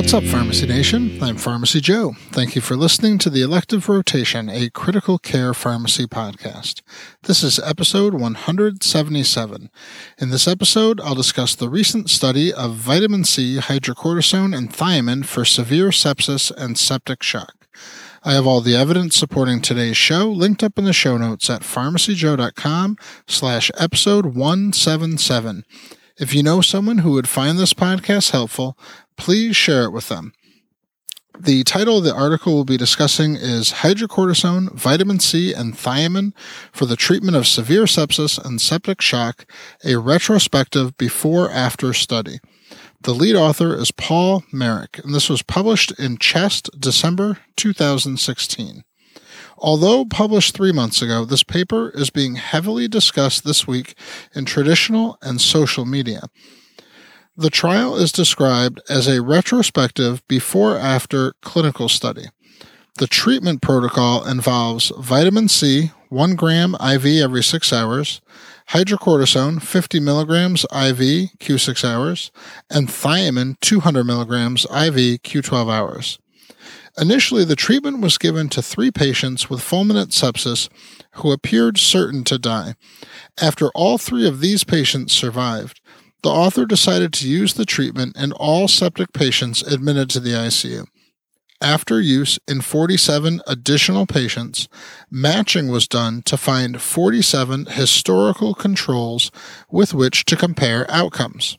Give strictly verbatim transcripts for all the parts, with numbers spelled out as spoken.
What's up, Pharmacy Nation? I'm Pharmacy Joe. Thank you for listening to the Elective Rotation, a critical care pharmacy podcast. This is episode one hundred seventy-seven. In this episode, I'll discuss the recent study of vitamin C, hydrocortisone, and thiamine for severe sepsis and septic shock. I have all the evidence supporting today's show linked up in the show notes at pharmacyjoe.com slash episode 177. If you know someone who would find this podcast helpful, please share it with them. The title of the article we'll be discussing is Hydrocortisone, Vitamin C, and Thiamine for the Treatment of Severe Sepsis and Septic Shock, a Retrospective Before-After Study. The lead author is Paul Marik, and this was published in Chest, December two thousand sixteen. Although published three months ago, this paper is being heavily discussed this week in traditional and social media. The trial is described as a retrospective before-after clinical study. The treatment protocol involves vitamin C, one gram I V every six hours, hydrocortisone, fifty milligrams I V, Q six hours, and thiamine, two hundred milligrams I V, Q twelve hours. Initially, the treatment was given to three patients with fulminant sepsis who appeared certain to die. After all three of these patients survived, the author decided to use the treatment in all septic patients admitted to the I C U. After use in forty-seven additional patients, matching was done to find forty-seven historical controls with which to compare outcomes.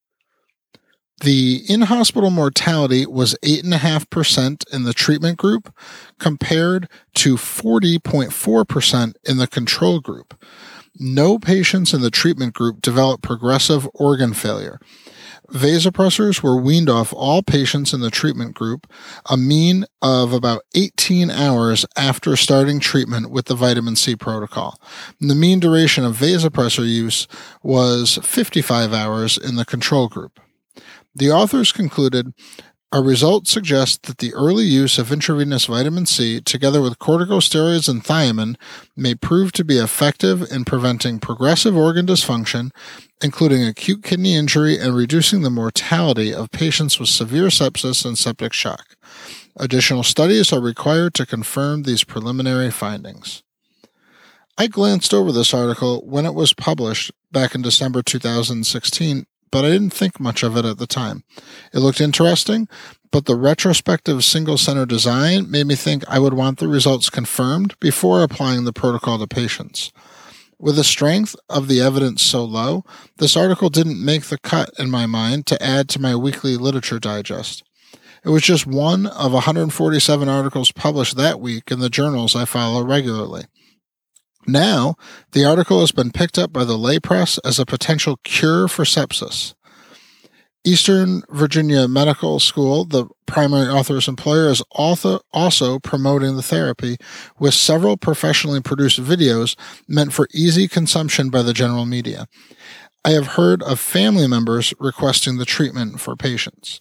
The in-hospital mortality was eight point five percent in the treatment group compared to forty point four percent in the control group. No patients in the treatment group developed progressive organ failure. Vasopressors were weaned off all patients in the treatment group a mean of about eighteen hours after starting treatment with the vitamin C protocol. And the mean duration of vasopressor use was fifty-five hours in the control group. The authors concluded, our results suggest that the early use of intravenous vitamin C together with corticosteroids and thiamine may prove to be effective in preventing progressive organ dysfunction, including acute kidney injury and reducing the mortality of patients with severe sepsis and septic shock. Additional studies are required to confirm these preliminary findings. I glanced over this article when it was published back in December two thousand sixteen, but I didn't think much of it at the time. It looked interesting, but the retrospective single-center design made me think I would want the results confirmed before applying the protocol to patients. With the strength of the evidence so low, this article didn't make the cut in my mind to add to my weekly literature digest. It was just one of one hundred forty-seven articles published that week in the journals I follow regularly. Now, the article has been picked up by the lay press as a potential cure for sepsis. Eastern Virginia Medical School, the primary author's employer, is also, also promoting the therapy with several professionally produced videos meant for easy consumption by the general media. I have heard of family members requesting the treatment for patients.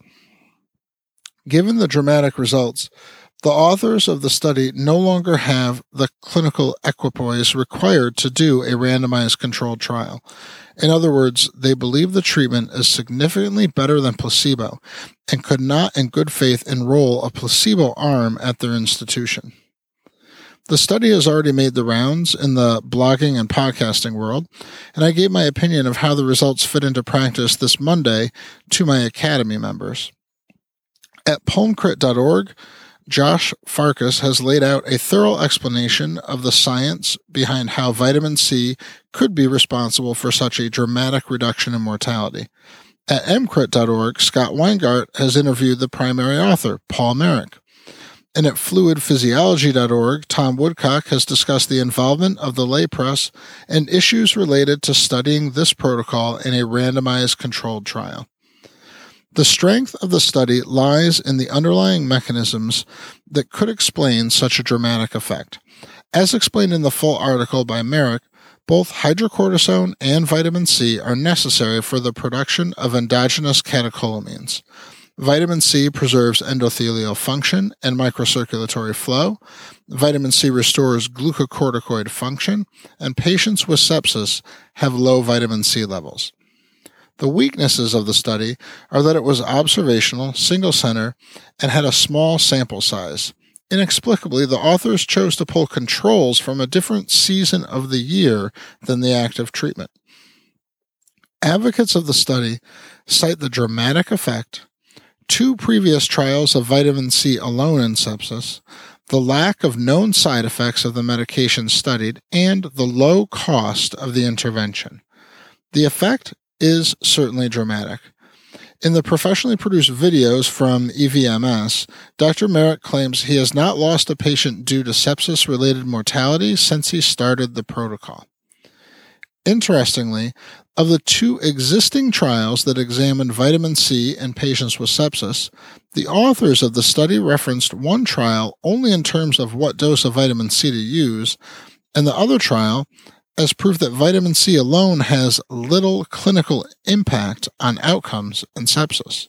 Given the dramatic results, the authors of the study no longer have the clinical equipoise required to do a randomized controlled trial. In other words, they believe the treatment is significantly better than placebo and could not in good faith enroll a placebo arm at their institution. The study has already made the rounds in the blogging and podcasting world, and I gave my opinion of how the results fit into practice this Monday to my Academy members. At pulmcrit dot org, Josh Farkas has laid out a thorough explanation of the science behind how vitamin C could be responsible for such a dramatic reduction in mortality. At m crit dot org, Scott Weingart has interviewed the primary author, Paul Marik. And at fluid physiology dot org, Tom Woodcock has discussed the involvement of the lay press and issues related to studying this protocol in a randomized controlled trial. The strength of the study lies in the underlying mechanisms that could explain such a dramatic effect. As explained in the full article by Marik, both hydrocortisone and vitamin C are necessary for the production of endogenous catecholamines. Vitamin C preserves endothelial function and microcirculatory flow. Vitamin C restores glucocorticoid function, and patients with sepsis have low vitamin C levels. The weaknesses of the study are that it was observational, single-center, and had a small sample size. Inexplicably, the authors chose to pull controls from a different season of the year than the active treatment. Advocates of the study cite the dramatic effect, two previous trials of vitamin C alone in sepsis, the lack of known side effects of the medication studied, and the low cost of the intervention. The effect is certainly dramatic. In the professionally produced videos from E V M S, Doctor Merritt claims he has not lost a patient due to sepsis-related mortality since he started the protocol. Interestingly, of the two existing trials that examined vitamin C in patients with sepsis, the authors of the study referenced one trial only in terms of what dose of vitamin C to use, and the other trial as proof that vitamin C alone has little clinical impact on outcomes in sepsis.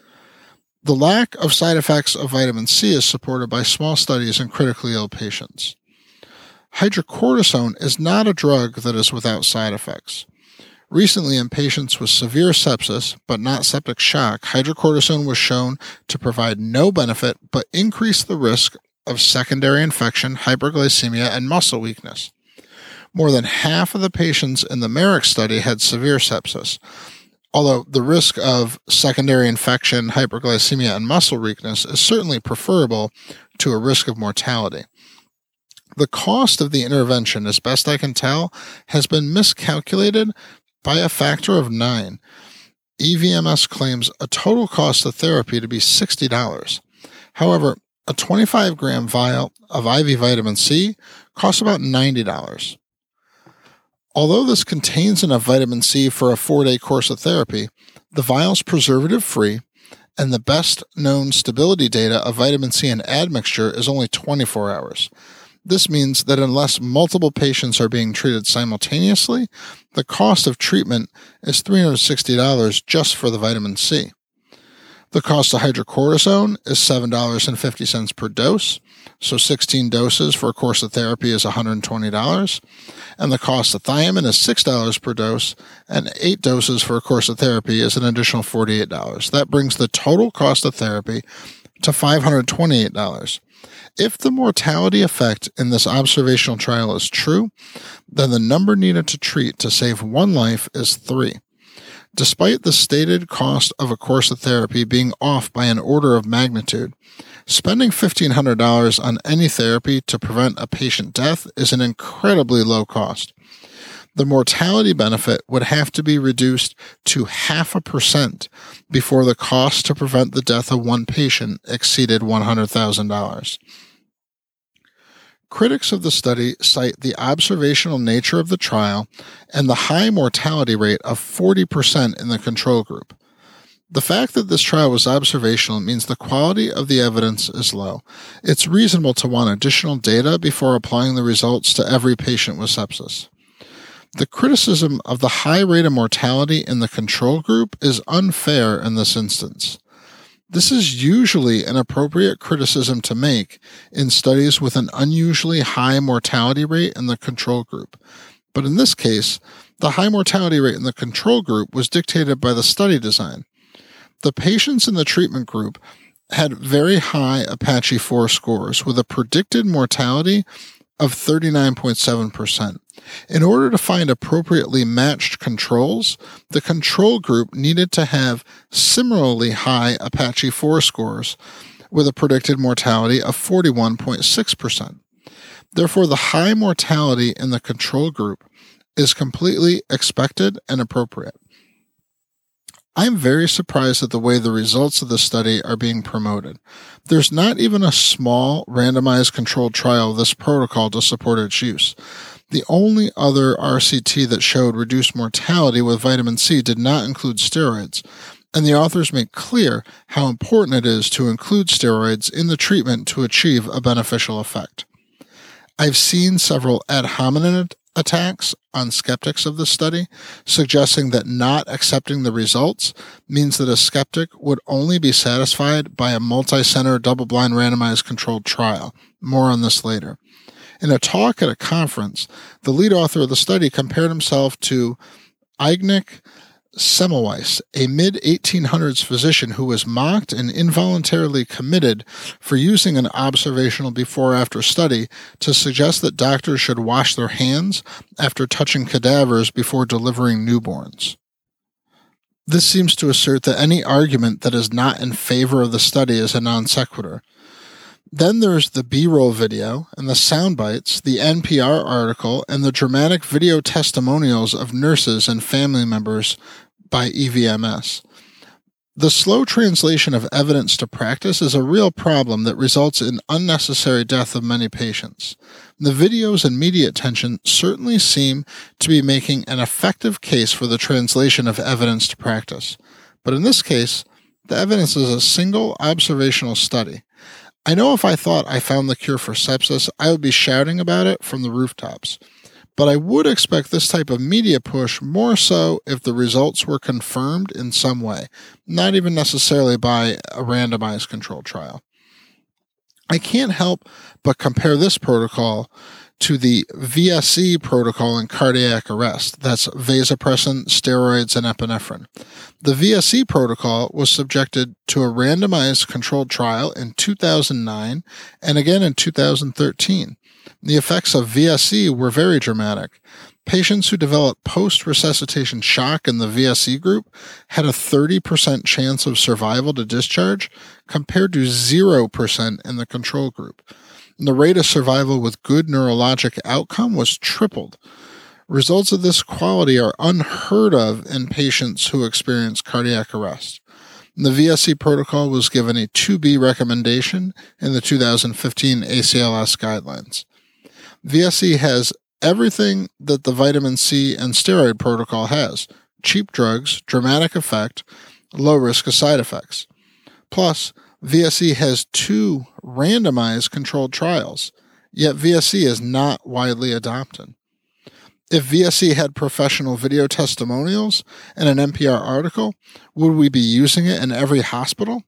The lack of side effects of vitamin C is supported by small studies in critically ill patients. Hydrocortisone is not a drug that is without side effects. Recently, in patients with severe sepsis, but not septic shock, hydrocortisone was shown to provide no benefit but increase the risk of secondary infection, hyperglycemia, and muscle weakness. More than half of the patients in the Merrick study had severe sepsis, although the risk of secondary infection, hyperglycemia, and muscle weakness is certainly preferable to a risk of mortality. The cost of the intervention, as best I can tell, has been miscalculated by a factor of nine. E V M S claims a total cost of therapy to be sixty dollars. However, a twenty-five gram vial of I V vitamin C costs about ninety dollars. Although this contains enough vitamin C for a four-day course of therapy, the vial is preservative-free, and the best-known stability data of vitamin C in admixture is only twenty-four hours. This means that unless multiple patients are being treated simultaneously, the cost of treatment is three hundred sixty dollars just for the vitamin C. The cost of hydrocortisone is seven dollars and fifty cents per dose, so sixteen doses for a course of therapy is one hundred twenty dollars, and the cost of thiamine is six dollars per dose, and eight doses for a course of therapy is an additional forty-eight dollars. That brings the total cost of therapy to five hundred twenty-eight dollars. If the mortality effect in this observational trial is true, then the number needed to treat to save one life is three. Despite the stated cost of a course of therapy being off by an order of magnitude, spending fifteen hundred dollars on any therapy to prevent a patient death is an incredibly low cost. The mortality benefit would have to be reduced to half a percent before the cost to prevent the death of one patient exceeded one hundred thousand dollars. Critics of the study cite the observational nature of the trial and the high mortality rate of forty percent in the control group. The fact that this trial was observational means the quality of the evidence is low. It's reasonable to want additional data before applying the results to every patient with sepsis. The criticism of the high rate of mortality in the control group is unfair in this instance. This is usually an appropriate criticism to make in studies with an unusually high mortality rate in the control group. But in this case, the high mortality rate in the control group was dictated by the study design. The patients in the treatment group had very high Apache four scores with a predicted mortality of thirty-nine point seven percent. In order to find appropriately matched controls, the control group needed to have similarly high Apache four scores with a predicted mortality of forty-one point six percent. Therefore, the high mortality in the control group is completely expected and appropriate. I'm very surprised at the way the results of the study are being promoted. There's not even a small randomized controlled trial of this protocol to support its use. The only other R C T that showed reduced mortality with vitamin C did not include steroids, and the authors make clear how important it is to include steroids in the treatment to achieve a beneficial effect. I've seen several ad hominem attacks on skeptics of the study, suggesting that not accepting the results means that a skeptic would only be satisfied by a multi-center double-blind randomized controlled trial. More on this later. In a talk at a conference, the lead author of the study compared himself to Eightnik Semmelweis, a mid eighteen hundreds physician who was mocked and involuntarily committed for using an observational before-after study to suggest that doctors should wash their hands after touching cadavers before delivering newborns. This seems to assert that any argument that is not in favor of the study is a non sequitur. Then there's the B-roll video and the sound bites, the N P R article, and the dramatic video testimonials of nurses and family members by E V M S. The slow translation of evidence to practice is a real problem that results in unnecessary death of many patients. The videos and media attention certainly seem to be making an effective case for the translation of evidence to practice. But in this case, the evidence is a single observational study. I know if I thought I found the cure for sepsis, I would be shouting about it from the rooftops. But I would expect this type of media push more so if the results were confirmed in some way, not even necessarily by a randomized controlled trial. I can't help but compare this protocol to the V S E protocol in cardiac arrest. That's vasopressin, steroids, and epinephrine. The V S E protocol was subjected to a randomized controlled trial in two thousand nine and again in two thousand thirteen. The effects of V S E were very dramatic. Patients who developed post-resuscitation shock in the V S E group had a thirty percent chance of survival to discharge compared to zero percent in the control group. The rate of survival with good neurologic outcome was tripled. Results of this quality are unheard of in patients who experience cardiac arrest. The V S E protocol was given a two B recommendation in the two thousand fifteen A C L S guidelines. V S E has everything that the vitamin C and steroid protocol has: cheap drugs, dramatic effect, low risk of side effects. Plus, V S E has two randomized controlled trials, yet V S E is not widely adopted. If V S E had professional video testimonials and an N P R article, would we be using it in every hospital?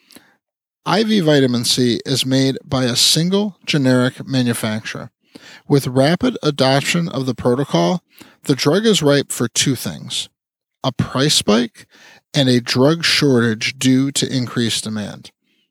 I V vitamin C is made by a single generic manufacturer. With rapid adoption of the protocol, the drug is ripe for two things: a price spike and a drug shortage due to increased demand.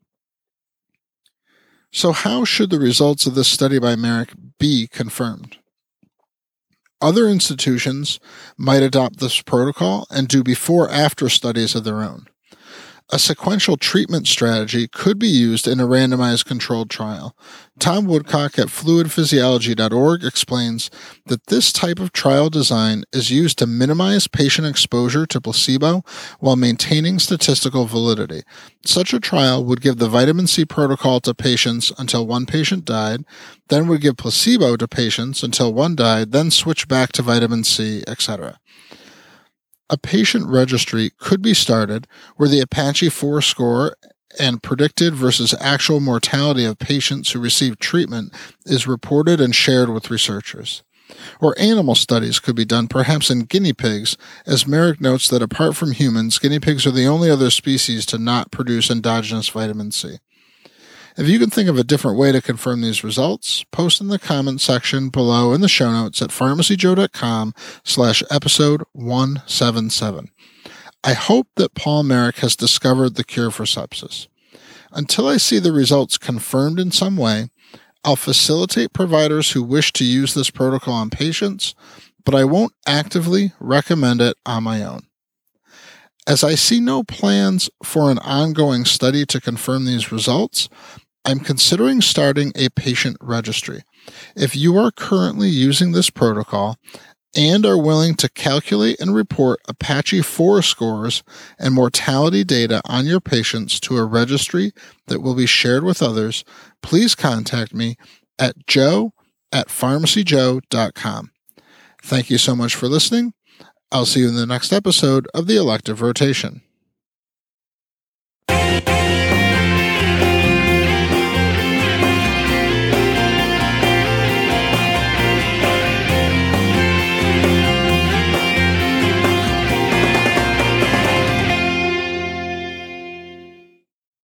So how should the results of this study by Merrick be confirmed? Other institutions might adopt this protocol and do before-after studies of their own. A sequential treatment strategy could be used in a randomized controlled trial. Tom Woodcock at fluid physiology dot org explains that this type of trial design is used to minimize patient exposure to placebo while maintaining statistical validity. Such a trial would give the vitamin C protocol to patients until one patient died, then would give placebo to patients until one died, then switch back to vitamin C, et cetera. A patient registry could be started where the Apache four score and predicted versus actual mortality of patients who receive treatment is reported and shared with researchers. Or animal studies could be done, perhaps in guinea pigs, as Merrick notes that apart from humans, guinea pigs are the only other species to not produce endogenous vitamin C. If you can think of a different way to confirm these results, post in the comment section below in the show notes at pharmacyjoe.com slash episode 177. I hope that Paul Merrick has discovered the cure for sepsis. Until I see the results confirmed in some way, I'll facilitate providers who wish to use this protocol on patients, but I won't actively recommend it on my own. As I see no plans for an ongoing study to confirm these results, I'm considering starting a patient registry. If you are currently using this protocol and are willing to calculate and report Apache four scores and mortality data on your patients to a registry that will be shared with others, please contact me at joe at pharmacy joe dot com. Thank you so much for listening. I'll see you in the next episode of the Elective Rotation.